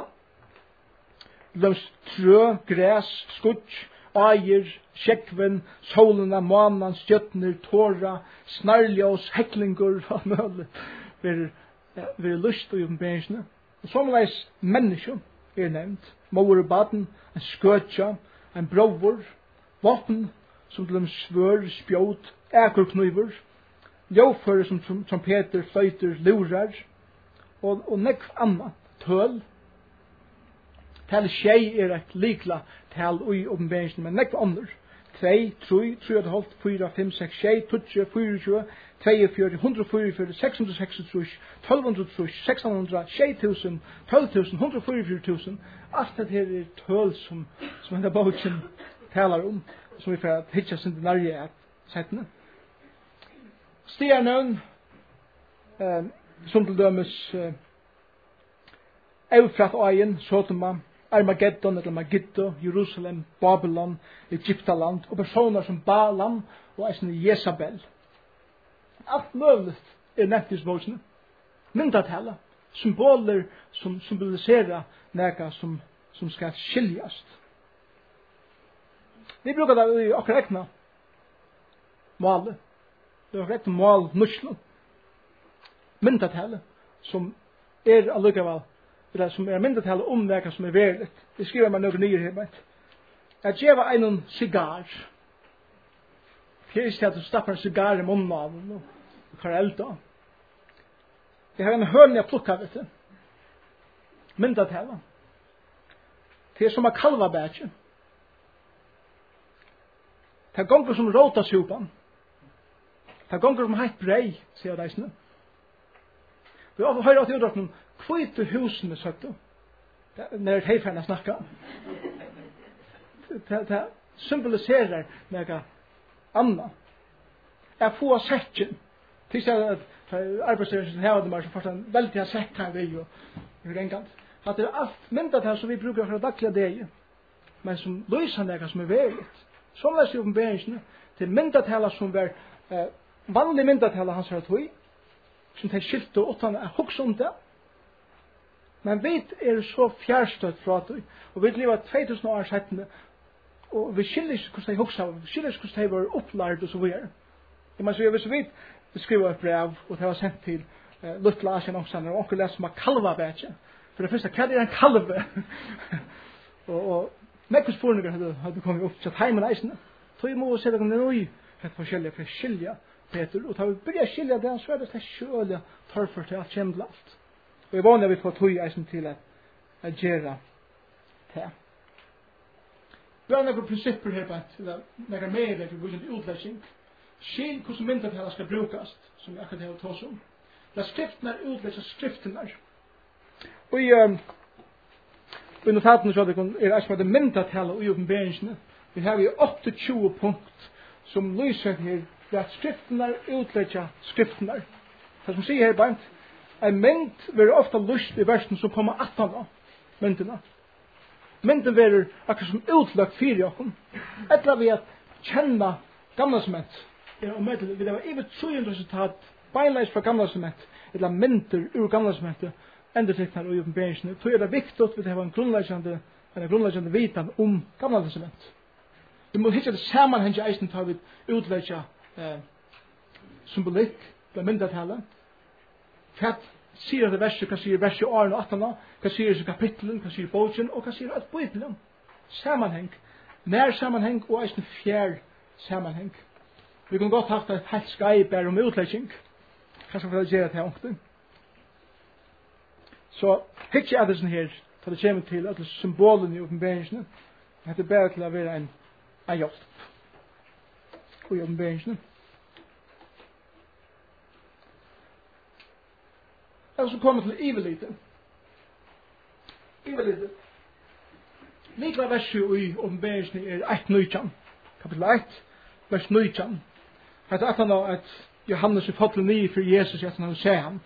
trø, græs, skutsk, aier, skjekven, solena, manan, stjøtner, tåra, snarljås, heklingur, og mølle. Vi har lyst til oppenberingsene. Og sånn mennesker er nevnt. Mor baden, en skøtja, en brovor, vapen, som til dem svør, spjåt, ækerknøyver, ljåfører som trompeter, fløyter, lurar, og nekv anna, tøl. Tal skjei er et likla tal ui oppenberingsene, men nekv andre. 2, 3, 3,5, 4, 5, 6, 6, 20, 24, 42, 144, 636, 1230, 600, 6000, 12.000, 144.000. Alt det her er tøl som denne boken taler om, som vi får hitja sin nærje at settene. Stjernøen, som til dømes Eufrat Øyen, Sodoma, Armageddon eller Megiddo, Jerusalem, Babylon, Egyptaland, og personer som Balaam og eisne Jezabel. Alt mulig er nevnt i boksene. Myndatale, symboler som symboliserer noe som skal skiljast. Vi brukar det i akkurat ekna målet. Det er akkurat mål nuslen. Myndatale, som er allikevel det som er myndatale om noe som er veriligt. Det skriver man noen nye her. Jeg gjeva en sigar. Fyrir at du stappar en sigar i munnen av og kvar elda. Jeg har en høn jeg plukka vet du. Myndatale. Det er som a kalvabætje. Det er gonger som råtasupan. Det er gonger som heit brei, sier deisne. Vi har høyre til utdragnen, kvite husene, sagt du. Når det er heiferne snakka. Det symboliserer noe anna. Jeg får sekken. Til at arbeidsstyrelsen som hever det meg, så får han veldig sekk her vi jo. At det er alt myndatale som vi bruker for å daglige deg, men som løser noe som er veriligt. Som leser i oppenberingsene, til myndatale som vanlig myndatall hans har tog, som de skilte utan å hugsa om det. Men vi så fjärstøtt fra tog, og vi lever 2000 år siden, og vi skiljer ikke hvordan de hugsa, vi skiljer ikke hvordan de var opplærd og så videre. Men så hvis vi skriver et brev, og det var sendt til Lutla Asien også, og onkel leser som kalva bedre. For det første, hva en kalve? og nekkos forninger hadde kommet opp til heimen eisene. Så vi må se det nøy, helt forskjellige, for skilja Peter, og da vi begynner å skilja det, så det slik sjølig tørfer til alt kjent alt. Og jeg vanlig vi får tog eisen til å gjøre det. Vi har noen prinsipper her på et, noen mer for hvordan utlegging. Skil hvordan myndatall skal brukast, som jeg akkurat har tås om. La skriftene utlegge skriftene. Og i notatene så er det som det myndatall og i åpenberingsene. Vi har 28 punkt som lyser her, at skriftene utlegge skriftene. Det som sier her bare, en mynd vil ofta lyst i versen som kommer 18 av myndene. Mynden vil akkurat som utlagt fyrir okken. Etter vi at kjenne gamla sement, og med det var even 300 resultat beinleis fra gamla sement, eller mynter ur gamla sementet, enderteknar og åpenberingsene. Så det viktig at vi har en grunnleggende vitan om gamla sement. Vi må hitta det samanhengja eisen tar vi utleggja symbolikk, det myndatallet. Hva sier det verset, hva sier verset i åren og 18, hva sier det kapitlen, hva sier bogen, og hva sier alt bibelen. Samanheng, nær samanheng og eisen fjær samanheng. Vi kan godt haft et helt skai bare om utlegging. Kanskje for å gjøre det her omkring. Så hitt jeg det her, til det kommer til alle symbolene i åpenberingsene. Det er bare til å være en hjelp. Og i åpenberingsene. Jeg skal komme til ivelite. Ivelite. Likla verset i åpenberingsene er 1:19. Kapitel 1, vers 19. Det er at Johannes er fått ny for Jesus etter han ser ham.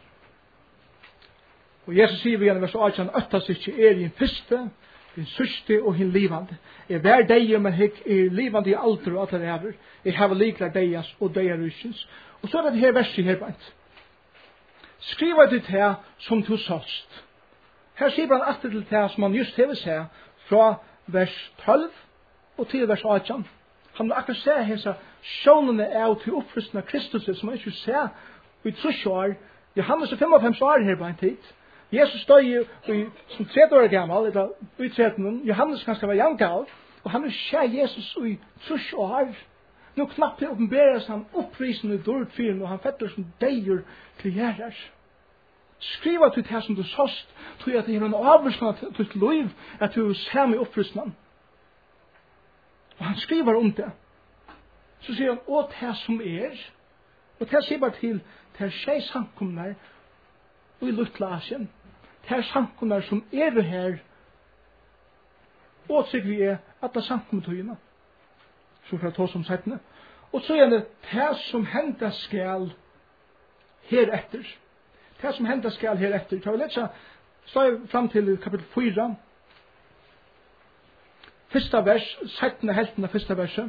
Og Jesus sier vi igjen i vers 18, øttas ikke er i en fyrste, en sørste og en livande. Jeg vær deg, men jeg er livande i alder og alle ræver. Jeg har liklar deias og deia ryskens. Og så er det her verset her bant. Skriva til det som du såst. Her sier han atter til det som han just hever seg fra vers 12 og til vers 18. Han vil akkurat se hese sjånene av til opprystene av Kristus som han ikke ser i 3 år. Johannes er 55 år her på en tid. Jesus stod som 30 år gammel, eller i 13. Johannes kanskje var jangal, og han vil se Jesus i 3 år. Nå knapt det åpenberes han opprysende i dårdfyren, og han fetter som deier til gjerrer. Skriva til det som du såst, tror jeg at det er en avvarskende til et liv, at du ser med opprystene. Og han skriver om det. Så sier han, og det som og det sier bare til skje sankomner og i Lutla Asien. Det sankomner som det her, og sier vi alle sankomtøyene, som fra tås om settene. Og så er det som hender skal heretter. Det som hender skal heretter. Ta vi litt så er vi fram til kapitel 4, Fyrsta vers, 17. helten av fyrsta verset.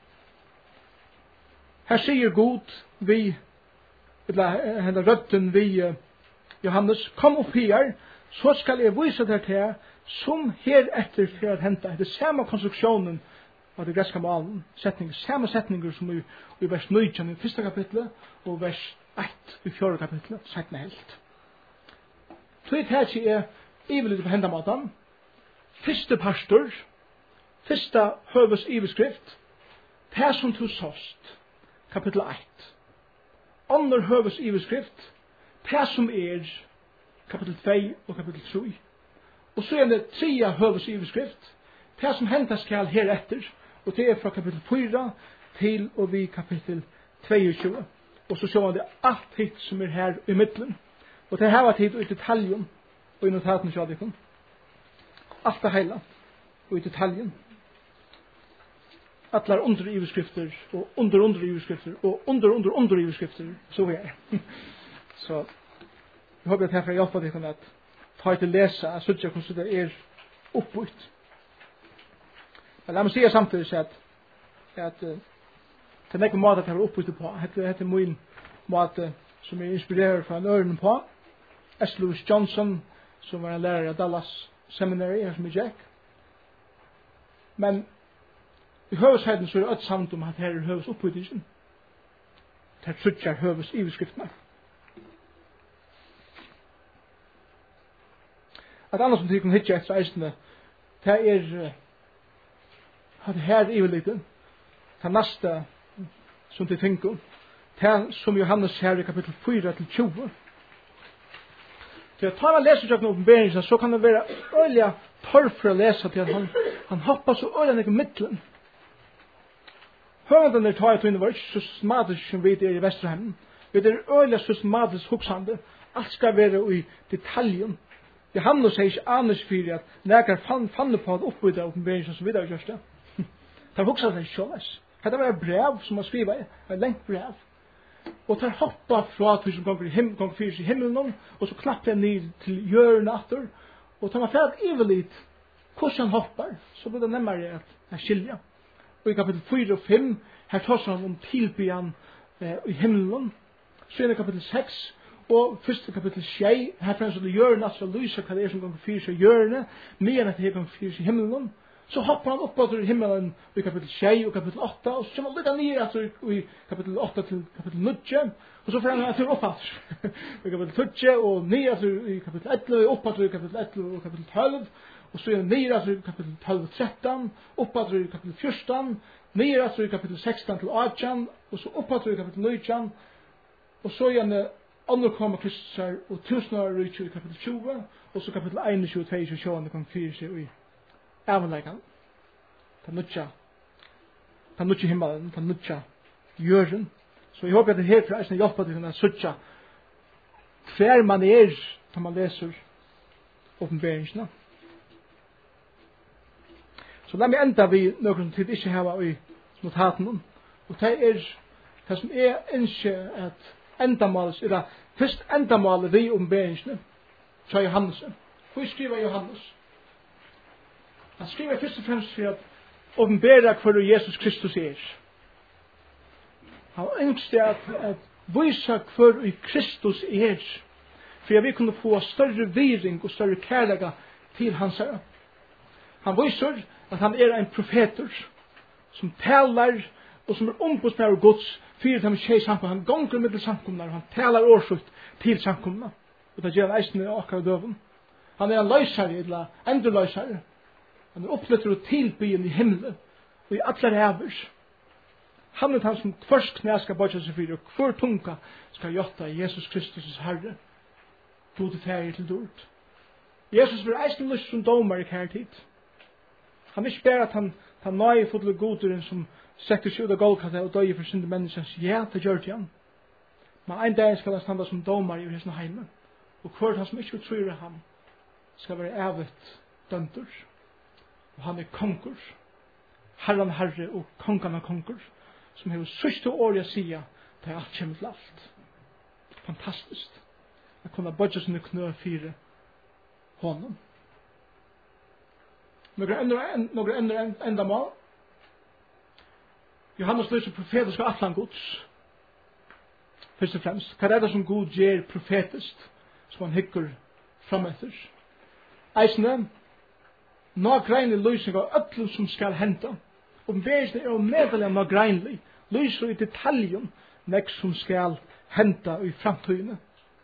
Her sier God vi, eller henne røtten vi Johannes, kom opp her, så skal jeg vise deg til som heretter for å hente. Det er samme konstruksjonen av det greske malen, samme setninger som i vers 19 i fyrsta kapitlet, og vers 1 i 4. kapitlet, 17. helt. Så er det her ivelite på hendamaten. Fyrste pastor, fyrsta høves iveskrift, det som du såst, kapittel 1. Andre høves iveskrift, det som kapittel 2 og kapittel 3. Og så er det 3 høves iveskrift, det som henter skal heretter, og det er fra kapittel 4 til og vi kapittel 22. Og så ser man det alt hit som her i midten. Og det her var tid og i detaljen, og i notaten så hadde alt det hele, og i detaljen. Atlar under iveskrifter, og under iveskrifter, og under iveskrifter, så er det. Så, jeg håper at herfra hjelper deg at ta til lese, jeg synes ikke hvordan det er oppbyggt. Men la meg si samtidig at Det er ikke måte at jeg har oppbyttet på. Dette er min måte som jeg inspirerer fra en øren på. S. Lewis Johnson, som var en lærer av Dallas Seminary, her som jeg gikk. Men i høvesheten så er det et samt om at her er høves oppbyttelsen. Det er trutjar høves iveskriftene. Et annet som de kan hitje etter eisene, det er at her i veliten, det neste som de tenker, det som Johannes her i kapittel 4-20. Til at ta man leser seg noen åpenberingen, så kan det være øyelig tørr for å lese til at han hopper så øyelig i midtelen. Høvenden er taget inn, var ikke systematisk som vi er i Vesterheimen. Vi er øyelig systematisk hoksande. Alt skal være i detaljen. Johannes sier ikke annet for at nækker fann på at oppbytte åpenberingen som vi har gjort det. Det hoksa seg sjåles. Det var et brev som han skriver, et lengt brev. Og tar hoppa fra at vi som gong fyrs i himmelen, og så knapper jeg ned til hjørnet atter, og tar man fært ivelit hvordan han hoppar, så blir det nemmere at skilja. Og i kapittel 4 og 5, her tar han om tilbyan i himmelen. Så i kapittel 6, og første kapittel 6, her fremst det hjørnet, så lyser hva det er som gong fyrs i hjørnet, men at det er gong fyrs i himmelen. Så hoppar han opp til himmelen i kapittel 6 og kapittel 8, og så kommer han litt ned i kapittel 8 til kapittel 9, og så får han til opp i kapittel 10, og ned i kapittel 11, og opp i kapittel 11 og kapittel 12, og så er han ned i kapittel 12 og 13, opp i kapittel 14, ned i kapittel 16 til 18, og så opp i kapittel 19, og så er han underkommer Kristus og 1000 år i kapittel 20, og så kapittel 21, 22, 22, kan fyre seg i avleggen. Den nutja himmelen, den nutja jøren. Så jeg håper at det her for eisen hjelper til å søtja hver man er når man leser åpenberingsene. Så la meg enda vi noen som tid ikke hava i notaten. Og det er det som er ikke at endamålet, eller først endamålet vi åpenberingsene fra Johannes. Hvor skriver Johannes? Han skriver først og fremst for at åpenbæra hva Jesus Kristus er. Han ønsker at vise hva i Kristus er, for at vi kunne få større viring og større kærlega til hans herre. Han viser at han er en profeter som taler og som er ombudsmær og gods for at han skjer samkomna. Han gonger med til samkomna og han taler årsut til samkomna. Og det gjør han eisen i akkurat døven. Han er en løysare, eller endurløysare. Han er oppflyttet og tilbyen i himmelen og i alle ræver. Han er han som først knæ skal bøtja seg for, og hver tunga skal gjøtta i Jesus Kristus' Herre. God ferie til dård. Jesus vil eisen lyst som domar i kær tid. Han vil ikke bare at han nøye fotler goderen som setter seg ut av Golgata og døye for synde menneskens. Ja, det gjør det han. Men en dag skal han standa som domar i hans heime. Og hver han som ikke tror ham skal være evet dømter. Og han er konkur, herran herre og kongan av konkur, som har sørste året å sige, det er alt kommer til alt. Fantastisk. Å kunne bøtja sine knø fire hånden. Några enda mål. Johannes lyser profetisk og atlan gods. Først og fremst. Hva er det som god gjør profetisk, som han hykker frametter? Eisene, nå greinlig lysning av öllum som skal henta. Og verden er jo medelig nå greinlig. Lyser i detaljen nek som skal henta i framtøyene.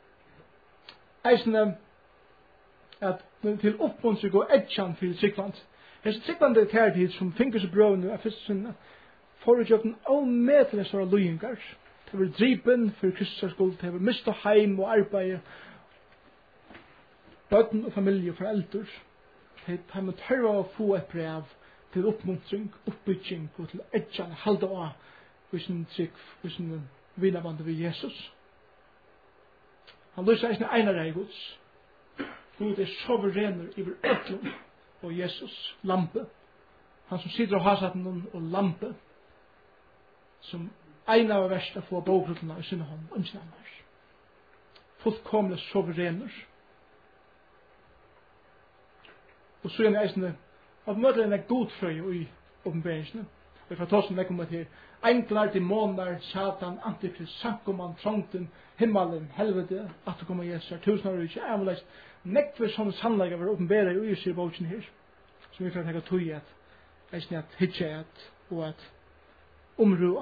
Eisene at til oppmuntring og edjan for tryggvand. Hese tryggvand er tertid som finnes i brøvene av første sinne forutgjøkken omedelig sånne lyingar. Det var dripen for Kristus skuld, det var mist og heim og arbeid, bøtten og familie og foreldre. Det må tørre å få et brev til oppmuntring, oppbygging og til edjan, halda av hos en trygg, hos en vinavande ved Jesus. Han lyser eisne einare i Guds. Gud er soverener iver ötlum og Jesus, lampe. Han som sitter og hasaten og lampe, som ein av versta få bogrutna i sinne hånd, ønskene annars. Fullkomlig soverener. Og så er det eisne av mødelen er godfrøy i åpenberingsene. Og jeg får ta som det kommer til Englar, demoner, Satan, antikrist, sankoman, trångten, himmelen, helvete, at det kommer Jesus, tusen år ikke, avleist. Nekver sånne sannlegger var åpenbæra i Yrsi boken her, som vi får tenke tog i at hitje og at omrua.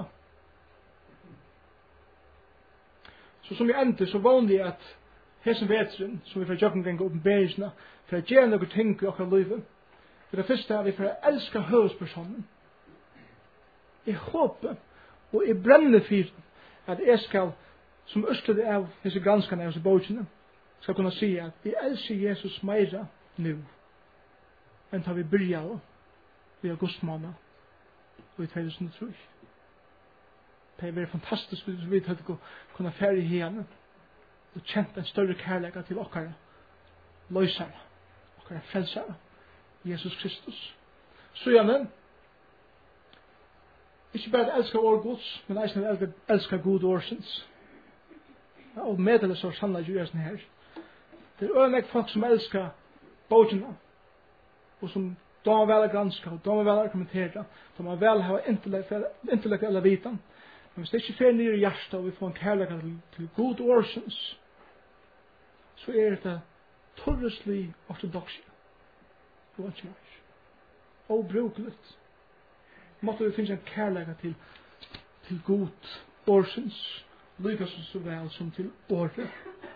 Så som jeg ender, så vanlig at hesen vetren, som vi får jobben gjennom åpenbærisene, for å gjøre noe ting i okra livet. For det første er vi for å elske høvespersonen. Jeg håper, og jeg brenner for at jeg skal, som ørstlede av disse granskene av disse bøkene, skal kunne si at jeg elsker Jesus meira nu, enn da vi byrja i august måned og i 2003. Det er veldig fantastisk hvis vi kunne fære i henne og kjent en større kærlighet til okkara løysere, okkara frelsere, Jesus Kristus. Så gjerne, ikke bare at elsker år gods, men at elsker god årsens. Og meddeles så sannlig gjør sånn her. Det er øyne folk som elsker bøkene, og som de har vel granska, og de har vel argumentera, de har vel ha intellektuelle vitan. Men hvis det ikke fer ned i hjertet, og vi får en kærlighet til god årsens, så er det torreslig ortodoksi. Det var ikke mer. Og brukligt. Måtte vi finne en kærlighet til god årsens, lykkes så vel som til året.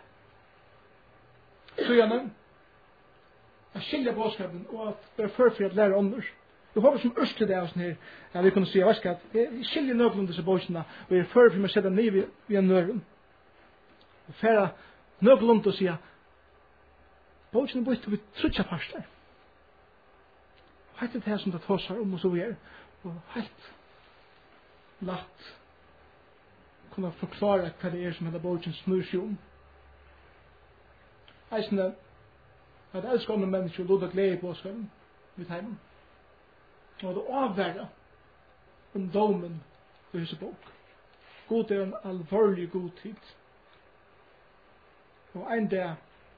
Så gjerne, at skilja bådskapen og at være for at lære ånder. Jeg håper som øst til det av sånn her, at vi kunne si, at jeg skiljer nøklen disse bådskapene, og jeg er for å sette ned ved en nøren. Og fære nøklen til å si, bådskapene bøyte vi trutja parster. Helt det som det tåsar om og så videre, og helt latt kunne forklare hva det er som heter bådskapene snur seg om. Eisne, at elsker andre mennesker og låta glede i bådskapen ved heimen. Og det avverda om domen i huset bok. God er en alvorlig god tid. Og en dag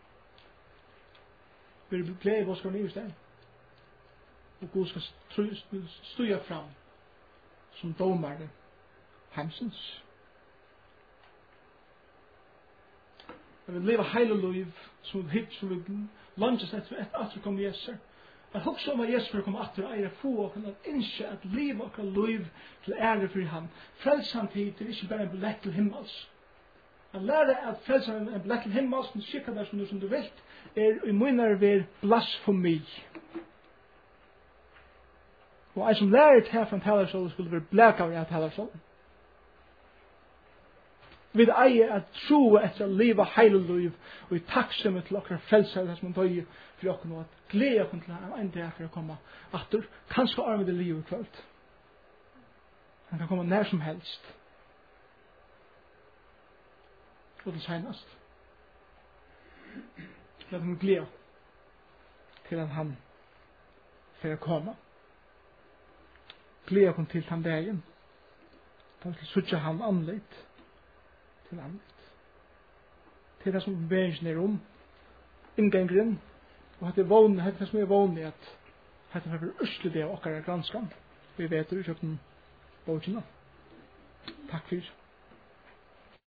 vil det glede i bådskapen i stedet. Og God skal stuja fram som domare heimsens. Jeg vil leve hele liv som vi lunges etter at vi kommer Jesus. Jeg husker om at Jesus vil komme etter og eie få og at innskje at liv og liv til ære for ham. Frels han til ikke bare en billett til himmels. Han lærer at frels han en billett til himmels, men skikker det som du vet, er i munner ved blasfemi. Og en som lærer til fra en talersål skulle være blækere av talersålen. Vi eier at tro etter å leve hele liv og i takksomme til dere frelser det som man døg for dere og at glede dere til en dag for å komme atter. Kanskje arme det liv i kveld. Han kan komme nær som helst. Og det senest. La dem glede til at han for å komme. Glede dere til den dagen. Da vil suttje han anleit. Til annet. Til det som bæringen er om, inngangren, og at det er det som er vanlig at det er for østlig det av okkara granskan. Vi vet det, vi kjøpte den bøkene. Takk for